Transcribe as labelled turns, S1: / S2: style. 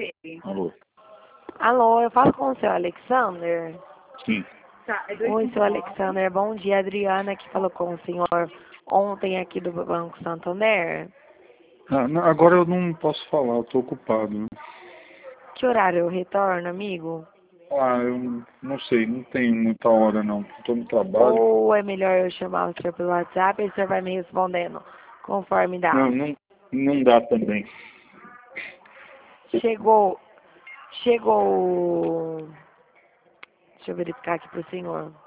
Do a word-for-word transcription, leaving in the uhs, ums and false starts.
S1: Alô?
S2: Alô, eu falo com o seu Alexander?
S1: Sim.
S2: Oi, seu Alexander, bom dia. Adriana que falou com o senhor ontem aqui do Banco Santander.
S1: Ah, não, agora eu não posso falar, eu tô ocupado. Né?
S2: Que horário eu retorno, amigo?
S1: Ah, eu não sei, não tenho muita hora não, tô no trabalho.
S2: Ou é melhor eu chamar o senhor pelo WhatsApp e o senhor vai me respondendo conforme dá?
S1: Não, não, não dá também.
S2: Chegou, chegou, deixa eu verificar aqui pro senhor.